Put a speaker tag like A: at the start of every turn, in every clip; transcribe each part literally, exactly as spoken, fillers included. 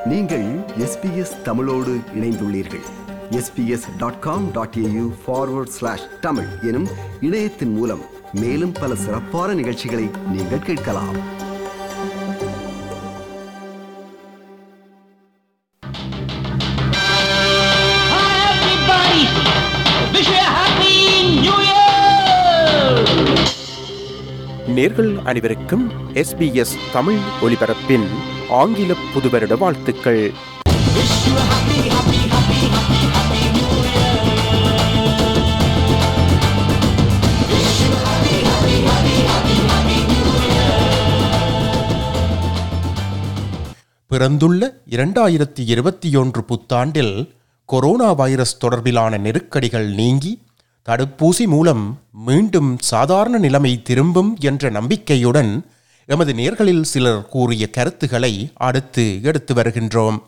A: நீங்கள் எஸ்பிஎஸ் தமிழோடு இணைந்துள்ளீர்கள். SBS dot com dot AU forward slash Tamil எனும் இணையத்தின் மூலம் மேலும் பல சிறப்பான நிகழ்ச்சிகளை நீங்கள் கேட்கலாம்.
B: நேர்கள் அனைவருக்கும் எஸ்பிஎஸ் தமிழ் ஒலிபரப்பின் ஆங்கில புதுவருட வாழ்த்துக்கள். பிறந்துள்ள இரண்டாயிரத்தி இருபத்தி ஒன்று புத்தாண்டில் கொரோனா வைரஸ் தொடர்பிலான நெருக்கடிகள் நீங்கி தடுப்பூசி மூலம் மீண்டும் சாதாரண நிலைமை திரும்பும் என்ற நம்பிக்கையுடன் எமது நேர்களில் சிலர் கூறிய கருத்துக்களை அடுத்து எடுத்து வருகின்றோம்.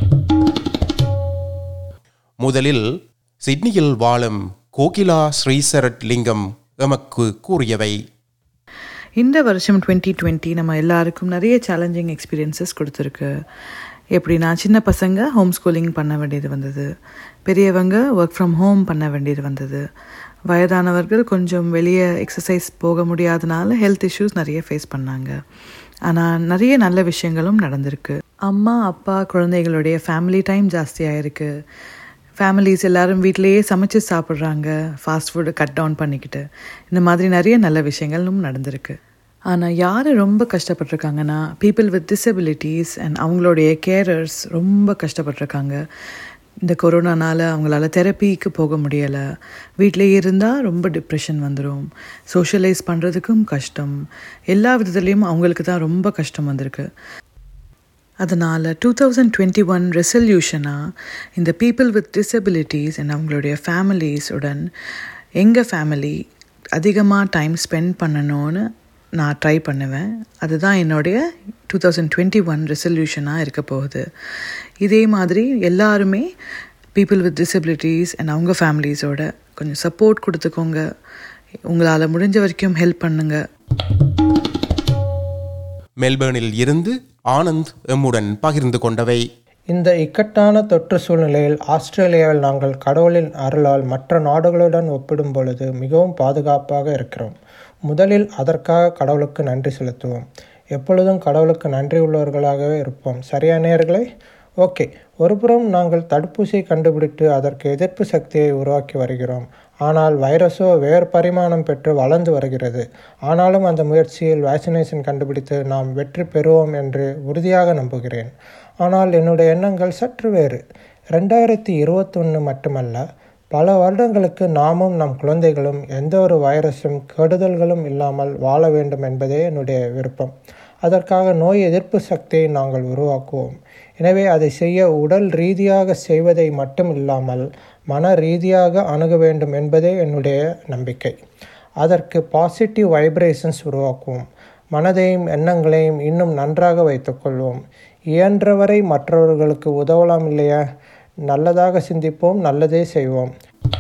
B: முதலில் சிட்னியில் வாழும் கோகிலா ஸ்ரீசரட் லிங்கம் எமக்கு கூறியவை.
C: இந்த வருஷம் டுவெண்ட்டி டுவெண்ட்டி நம்ம எல்லாருக்கும் நிறைய சேலஞ்சிங் எக்ஸ்பீரியன்ஸஸ் கொடுத்துருக்கு. எப்படின்னா, சின்ன பசங்க ஹோம் ஸ்கூலிங் பண்ண வேண்டியது வந்தது, பெரியவங்க ஒர்க் ஃப்ரம் ஹோம் பண்ண வேண்டியது வந்தது, வயதானவர்கள் கொஞ்சம் வெளியே எக்ஸசைஸ் போக முடியாதனால ஹெல்த் இஷ்யூஸ் நிறைய ஃபேஸ் பண்ணாங்க. ஆனால் நிறைய நல்ல விஷயங்களும் நடந்திருக்கு. அம்மா அப்பா குழந்தைகளுடைய ஃபேமிலி டைம் ஜாஸ்தியாக இருக்குது. ஃபேமிலிஸ் எல்லோரும் வீட்டிலையே சமைச்சு சாப்பிட்றாங்க, ஃபாஸ்ட் ஃபுட்டு கட் டவுன் பண்ணிக்கிட்டு. இந்த மாதிரி நிறைய நல்ல விஷயங்களும் நடந்திருக்கு. ஆனால் யார் ரொம்ப கஷ்டப்பட்டிருக்காங்கன்னா, பீப்புள் வித் டிசபிலிட்டிஸ் அண்ட் அவங்களுடைய கேரர்ஸ் ரொம்ப கஷ்டப்பட்டிருக்காங்க. இந்த கொரோனானால் அவங்களால தெரப்பிக்கு போக முடியலை, வீட்டிலேயே இருந்தால் ரொம்ப டிப்ரெஷன் வந்துடும், சோஷியலைஸ் பண்ணுறதுக்கும் கஷ்டம், எல்லா விதத்துலேயும் அவங்களுக்கு தான் ரொம்ப கஷ்டம் வந்திருக்கு. அதனால் டூ தௌசண்ட் டுவெண்ட்டி ஒன் ரெசல்யூஷனாக இந்த பீப்புள் வித் டிசபிலிட்டிஸ் அண்ட் அவங்களுடைய ஃபேமிலிஸுடன் எங்கள் ஃபேமிலி அதிகமாக டைம் ஸ்பெண்ட் பண்ணணும்னு நான் ட்ரை பண்ணுவேன். அதுதான் என்னுடைய டூ தௌசண்ட் டுவெண்ட்டி ஒன் ரெசல்யூஷனாக இருக்க போகுது. இதே மாதிரி எல்லாருமே பீப்புள் வித் டிசபிலிட்டிஸ் அண்ட் அவங்க ஃபேமிலிஸோட கொஞ்சம் சப்போர்ட் கொடுத்துக்கோங்க. உங்களால் முடிஞ்ச வரைக்கும் ஹெல்ப் பண்ணுங்க.
B: மெல்பர்னில் இருந்து ஆனந்த் எம்முடன் பகிர்ந்து கொண்டவை.
D: இந்த இக்கட்டான தொற்று சூழ்நிலையில் ஆஸ்திரேலியாவில் நாங்கள் கடவுளின் அருளால் மற்ற நாடுகளுடன் ஒப்பிடும் பொழுது மிகவும் பாதுகாப்பாக இருக்கிறோம். முதலில் அதற்காக கடவுளுக்கு நன்றி செலுத்துவோம். எப்பொழுதும் கடவுளுக்கு நன்றி உள்ளவர்களாகவே இருப்போம். சரியா நேயர்களே? ஓகே, ஒருபுறம் நாங்கள் தடுப்பூசியை கண்டுபிடித்து அதற்கு எதிர்ப்பு சக்தியை உருவாக்கி வருகிறோம். ஆனால் வைரஸோ வேறு பரிமாணம் பெற்று வளர்ந்து வருகிறது. ஆனாலும் அந்த முயற்சியில் வேக்சினேஷன் கண்டுபிடித்து நாம் வெற்றி பெறுவோம் என்று உறுதியாக நம்புகிறேன். ஆனால் என்னுடைய எண்ணங்கள் சற்று வேறு. ரெண்டாயிரத்தி இருபத்தொன்று மட்டுமல்ல, பல வருடங்களுக்கு நாமும் நம் குழந்தைகளும் எந்த ஒரு வைரஸும் கெடுதல்களும் இல்லாமல் வாழ வேண்டும் என்பதே என்னுடைய விருப்பம். அதற்காக நோய் எதிர்ப்பு சக்தியை நாங்கள் உருவாக்குவோம். எனவே அதை செய்ய உடல் ரீதியாக செய்வதை மட்டும் இல்லாமல் மன ரீதியாக அணுக வேண்டும் என்பதே என்னுடைய நம்பிக்கை. அதற்கு பாசிட்டிவ் வைப்ரேஷன்ஸ் உருவாக்குவோம். மனதையும் எண்ணங்களையும் இன்னும் நன்றாக வைத்துக்கொள்வோம். இயன்றவரை மற்றவர்களுக்கு உதவலாம் இல்லையா? நல்லதாக சிந்திப்போம், நல்லதே செய்வோம்.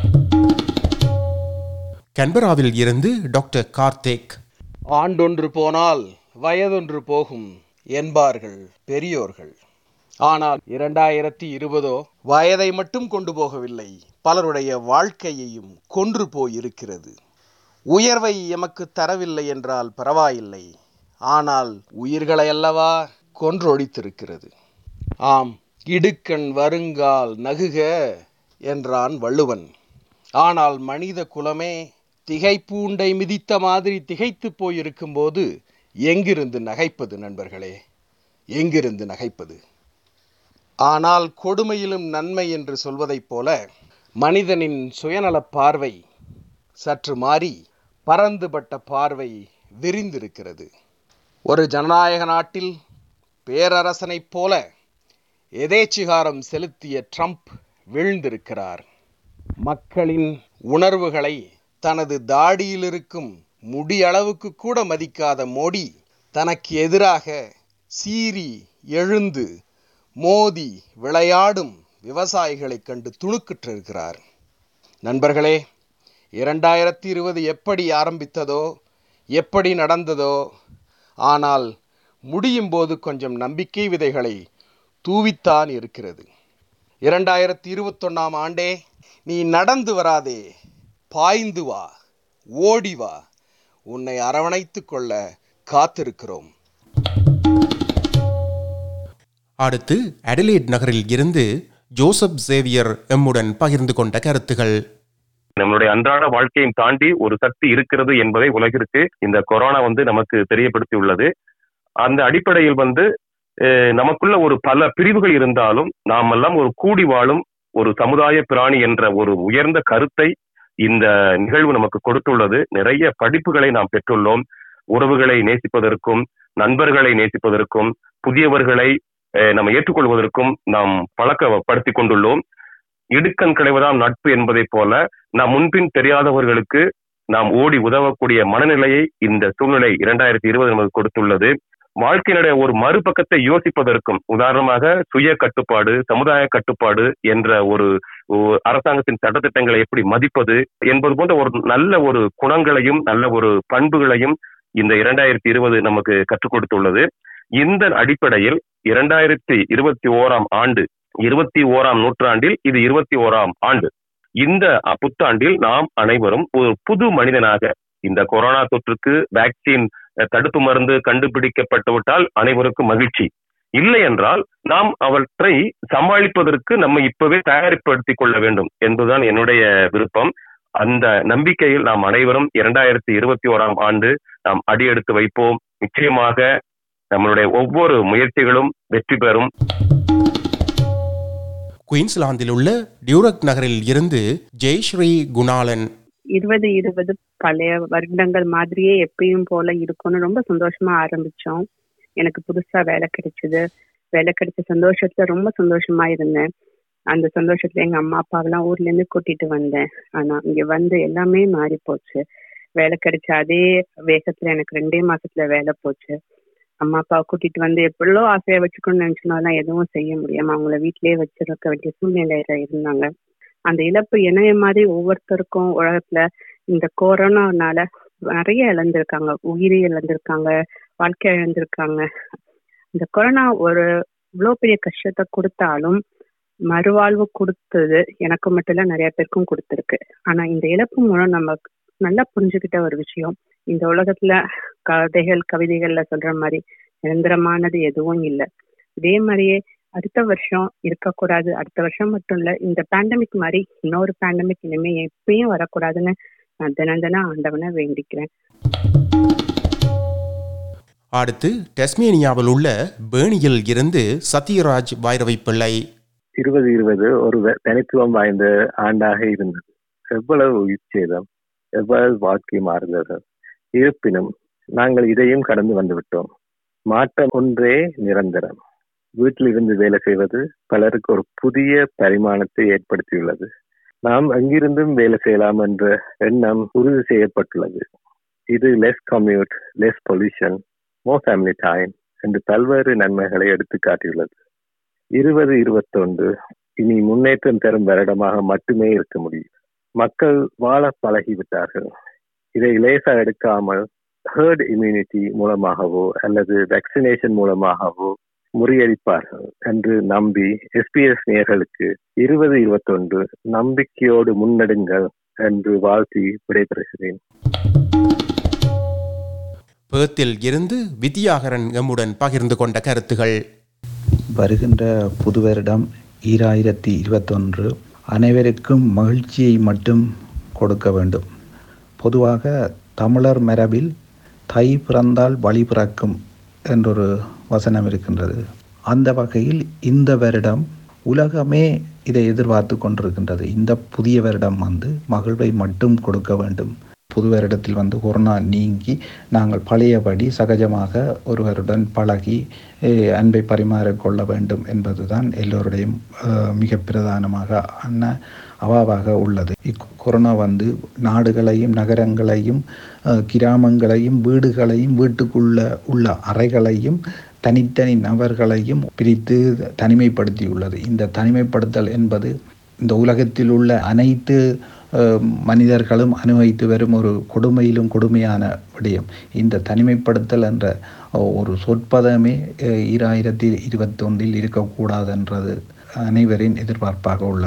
B: கன்பராவில் இருந்து டாக்டர் கார்த்திக்.
E: ஆண்டொன்று போனால் வயதொன்று போகும் என்பார்கள் பெரியோர்கள். ஆனால் இரண்டாயிரத்தி இருபதோ வயதை மட்டும் கொண்டு போகவில்லை, பலருடைய வாழ்க்கையையும் கொன்று போயிருக்கிறது. உயர்வை எமக்கு தரவில்லை என்றால் பரவாயில்லை, ஆனால் உயிர்களை அல்லவா கொன்றொழித்திருக்கிறது. ஆம், இடுக்கண் வருங்கால் நகுக என்றான் வள்ளுவன். ஆனால் மனித குலமே திகைப்பூண்டை மிதித்த மாதிரி திகைத்து போயிருக்கும் போது எங்கிருந்து நகைப்பது நண்பர்களே? எங்கிருந்து நகைப்பது? ஆனால் கொடுமையிலும் நன்மை என்று சொல்வதைப் போல மனிதனின் சுயநலப் பார்வை சற்று மாறி பரந்துபட்ட பார்வை விரிந்திருக்கிறது. ஒரு ஜனநாயக நாட்டில் பேரரசனைப் போல எதேச்சிகாரம் செலுத்திய ட்ரம்ப் வீழ்ந்திருக்கிறார். மக்களின் உணர்வுகளை தனது தாடியில் இருக்கும் முடியளவுக்கு கூட மதிக்காத மோடி தனக்கு எதிராக சீறி எழுந்து மோதி விளையாடும் விவசாயிகளை கண்டு துணுக்குற்றிருக்கிறார். நண்பர்களே, இரண்டாயிரத்தி இருபது எப்படி ஆரம்பித்ததோ, எப்படி நடந்ததோ, ஆனால் முடியும் போது கொஞ்சம் நம்பிக்கை விதைகளை தூவித்தான் இருக்கிறது. இரண்டாயிரத்தி இருபத்தொன்னாம் ஆண்டே, நீ நடந்து வராதே, பாய்ந்து வா, ஓடி வா, உன்னை அரவணைத்துக் கொள்ள காத்திருக்கிறோம்.
B: அடுத்து அடிலேட் நகரில் இருந்து ஜோசப் சேவியர் எம்முடன் பகிர்ந்து கொண்ட கருத்துகள்.
F: நம்மளுடைய அன்றாட வாழ்க்கையும் தாண்டி ஒரு சக்தி இருக்கிறது என்பதை உலகிற்கு இந்த கொரோனா வந்து நமக்கு தெரியப்படுத்தி உள்ளது. அந்த அடிப்படையில் வந்து நமக்குள்ள ஒரு பல பிரிவுகள் இருந்தாலும் நாமெல்லாம் ஒரு கூடி வாழும் ஒரு சமுதாய பிராணி என்ற ஒரு உயர்ந்த கருத்தை இந்த நிகழ்வு நமக்கு கொடுத்துள்ளது. நிறைய படிப்புகளை நாம் பெற்றுள்ளோம். உறவுகளை நேசிப்பதற்கும், நண்பர்களை நேசிப்பதற்கும், புதியவர்களை நம்ம ஏற்றுக்கொள்வதற்கும் நாம் பழக்கப்படுத்திக் கொண்டுள்ளோம். இடுக்கண் கிடைவதாம் நட்பு என்பதை போல நாம் முன்பின் தெரியாதவர்களுக்கு நாம் ஓடி உதவக்கூடிய மனநிலையை இந்த சூழ்நிலை இரண்டாயிரத்தி இருபது நமக்கு கொடுத்துள்ளது. வாழ்க்கையினுடைய ஒரு மறுபக்கத்தை யோசிப்பதற்கும், உதாரணமாக சுய கட்டுப்பாடு, சமுதாய கட்டுப்பாடு என்ற ஒரு அரசாங்கத்தின் சட்டத்திட்டங்களை எப்படி மதிப்பது என்பது போன்ற ஒரு நல்ல ஒரு குணங்களையும் நல்ல ஒரு பண்புகளையும் இந்த இரண்டாயிரத்தி இருபது நமக்கு கற்றுக் கொடுத்துள்ளது. இந்த அடிப்படையில் இரண்டாயிரத்தி இருபத்தி ஓராம் ஆண்டு இருபத்தி ஓராம் நூற்றாண்டில் இது இருபத்தி ஓராம் ஆண்டு. இந்த புத்தாண்டில் நாம் அனைவரும் ஒரு புது மனிதனாக, இந்த கொரோனா தொற்றுக்கு வேக்சின் தடுப்பு மருந்து கண்டுபிடிக்கப்பட்டுவிட்டால் அனைவருக்கும் மகிழ்ச்சி, இல்லை என்றால் நாம் அவற்றை சமாளிப்பதற்கு நம்ம இப்பவே தயாரிப்படுத்திக் கொள்ள வேண்டும் என்பதுதான் என்னுடைய விருப்பம். அந்த நம்பிக்கையில் நாம் அனைவரும் இரண்டாயிரத்தி இருபத்தி ஓராம் ஆண்டு நாம் அடியெடுத்து வைப்போம். நிச்சயமாக நம்மளுடைய ஒவ்வொரு முயற்சிகளும் வெற்றி பெறும்.
B: குயின்ஸ்லாந்தில் உள்ள டியூரக் நகரில் இருந்து ஜெயஸ்ரீ குணாலன்.
G: இருபது இருபது பழைய வருடங்கள் மாதிரியே எப்பயும் போல இருக்கும்னு ரொம்ப சந்தோஷமா ஆரம்பிச்சோம். எனக்கு புதுசா வேலை கிடைச்சது. வேலை கிடைச்ச சந்தோஷத்துல ரொம்ப சந்தோஷமா இருந்தேன். அந்த சந்தோஷத்துல எங்க அம்மா அப்பாவெல்லாம் ஊர்ல இருந்து கூட்டிட்டு வந்தேன். ஆனா இங்க வந்து எல்லாமே மாறி போச்சு. வேலை கிடைச்ச அதே வேகத்துல எனக்கு ரெண்டே மாசத்துல வேலை போச்சு. அம்மா அப்பாவை கூட்டிட்டு வந்து எப்படியோ ஆசையா வச்சுக்கணும்னு நினைச்சோம்னா எதுவும் செய்ய முடியாம அவங்கள வீட்லயே வச்சிருக்க வேண்டிய சூழ்நிலையில இருந்தாங்க. அந்த இழப்பு என்னைய மாதிரி ஒவ்வொருத்தருக்கும் உலகத்துல இந்த கொரோனானால நிறைய இழந்திருக்காங்க. உயிரை இழந்திருக்காங்க, வாழ்க்கை இழந்திருக்காங்க. இந்த கொரோனா ஒரு இவ்வளவு பெரிய கஷ்டத்தை கொடுத்தாலும் மறுவாழ்வு கொடுத்தது எனக்கு மட்டும் இல்ல, நிறைய பேருக்கும் கொடுத்துருக்கு. ஆனா இந்த இழப்பு மூலம் நம்ம நல்லா புரிஞ்சுக்கிட்ட ஒரு விஷயம், இந்த உலகத்துல கதைகள் கவிதைகள்ல சொல்ற மாதிரி நிரந்தரமானது எதுவும் இல்லை. இதே மாதிரியே அடுத்த வருஷம் இருக்கக்கூடாது. அடுத்த வருஷம் மட்டும் இல்ல, இந்த பேண்டமிக் மாதிரி இன்னொரு பேண்டமிக் இனிமே எப்பயும் வரக்கூடாதுன்னு நான் தினம் தினம் ஆண்டவனை வேண்டிக்கிறேன்.
B: அடுத்து டெஸ்மேனியாவில் உள்ள பேர்னியில் இருந்து சத்யராஜ் வைரவை பிள்ளை.
H: இருபது இருபது ஒரு தனித்துவம் வாய்ந்த ஆண்டாக இருந்தது. எவ்வளவு உயிர் சேதம், எவ்வளவு வாழ்க்கை மாறுதல்கள். இருப்பினும் நாங்கள் இதையும் கடந்து வந்து விட்டோம். மாற்றம் ஒன்றே நிரந்தரம். வீட்டிலிருந்து வேலை செய்வது பலருக்கு ஒரு புதிய பரிமாணத்தை ஏற்படுத்தியுள்ளது. நாம் அங்கிருந்தும் வேலை செய்யலாம் என்ற எண்ணம் உறுதி செய்யப்பட்டுள்ளது. இது less commute, less pollution, more family time என்று பல்வேறு நன்மைகளை எடுத்து காட்டியுள்ளது. இருபது இருபத்தொன்று இனி முன்னேற்றம் தரும் வருடமாக மட்டுமே இருக்க முடியும். மக்கள் வாழ பழகிவிட்டார்கள். இதை லேசா எடுக்காமல் ஹர்ட் இம்யூனிட்டி மூலமாகவோ அல்லது வேக்சினேஷன் மூலமாகவோ முறியடிப்பார்கள் என்று நம்பி எஸ்பிஎஸ் நேயர்களுக்கு இருபது இருபத்தொன்று நம்பிக்கையோடு முன்னெடுங்கள் என்று வாழ்த்தி விடைபெறுகிறேன்.
B: பேர்த்தில் இருந்து வித்யாகரன் எம்முடன் பகிர்ந்து கொண்ட கருத்துகள்.
I: வருகின்ற புது வருடம் ஈராயிரத்தி இருபத்தொன்று அனைவருக்கும் மகிழ்ச்சியை மட்டும் கொடுக்க வேண்டும். பொதுவாக தமிழர் மரபில் தை பிறந்தால் வழி பிறக்கும் என்றொரு வசனம் இருக்கின்றது. அந்த வகையில் இந்த வருடம் உலகமே இதை எதிர்பார்த்து கொண்டிருக்கின்றது. இந்த புதிய வருடம் வந்து மகிழ்வை மட்டும் கொடுக்க வேண்டும். புது வருடத்தில் வந்து கொரோனா நீங்கி நாங்கள் பழையபடி சகஜமாக ஒருவருடன் பழகி அன்பை பரிமாறிக்கொள்ள வேண்டும் என்பதுதான் எல்லோருடையும் மிக பிரதானமாக அன்ன அவாவாக உள்ளது. கொரோனா வந்து நாடுகளையும் நகரங்களையும் கிராமங்களையும் வீடுகளையும் வீட்டுக்குள்ள உள்ள அறைகளையும் தனித்தனி நபர்களையும் பிரித்து தனிமைப்படுத்தியுள்ளது. இந்த தனிமைப்படுத்தல் என்பது இந்த உலகத்தில் உள்ள அனைத்து மனிதர்களும் அனுபவித்து வரும் ஒரு கொடுமையிலும் கொடுமையான விடயம். இந்த தனிமைப்படுத்தல் என்ற ஒரு சொற்பதமே ஈராயிரத்தி இருபத்தி ஒன்றில் இருக்கக்கூடாதுன்றது அனைவரின் எதிர்பார்ப்பாக உள்ளது.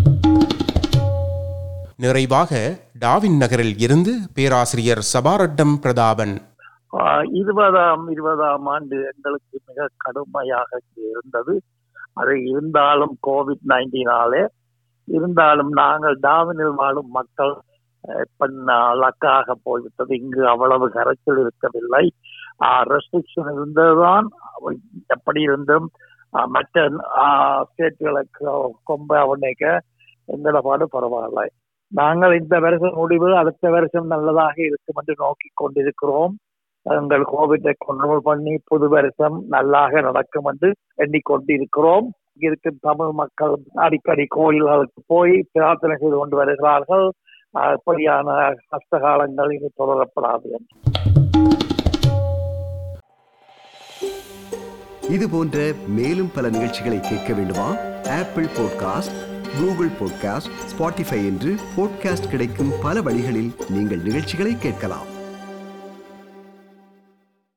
B: நிறைவாக டாவின் நகரில் இருந்து பேராசிரியர் சபாரட்டம் பிரதாபன்.
J: இருபதாம் இருபதாம் ஆண்டு எங்களுக்கு மிக கடுமையாக இருந்தது. அது இருந்தாலும் கோவிட் நைன்டீனாலே இருந்தாலும் நாங்கள் டாவினில் வாழும் மக்கள் லக்காக போய்விட்டது. இங்கு அவ்வளவு கரைச்சல் இருக்கவில்லை. ரெஸ்ட்ரிக்ஷன் இருந்ததுதான். எப்படி இருந்தும் மற்ற ஸ்டேட்டுகளுக்கு கொம்ப அவனைக்க எங்களோட பாடு பரவாயில்லை. நாங்கள் இந்த வருஷம் முடிவு அடுத்த வருஷம் நல்லதாக இருக்கும் என்று நோக்கி கொண்டிருக்கிறோம். எங்கள் கோவிட்டை கண்ட்ரோல் பண்ணி புது வருஷம் நல்லாக நடக்கும் என்று எண்ணிக்கொண்டிருக்கிறோம். இருக்கும் தமிழ் மக்கள் அடிக்கடி கோயில்களுக்கு போய் பிரார்த்தனை செய்து கொண்டு வருகிறார்கள். அப்படியான கஷ்டகாலங்கள் இனி தொடரப்படாது.
A: இது போன்ற மேலும் பல நிகழ்ச்சிகளை கேட்க வேண்டுமா? Apple podcast, Google podcast, Spotify என்று பாட்காஸ்ட் கிடைக்கும் பல வழிகளில் நீங்கள் நிகழ்ச்சிகளை கேட்கலாம்.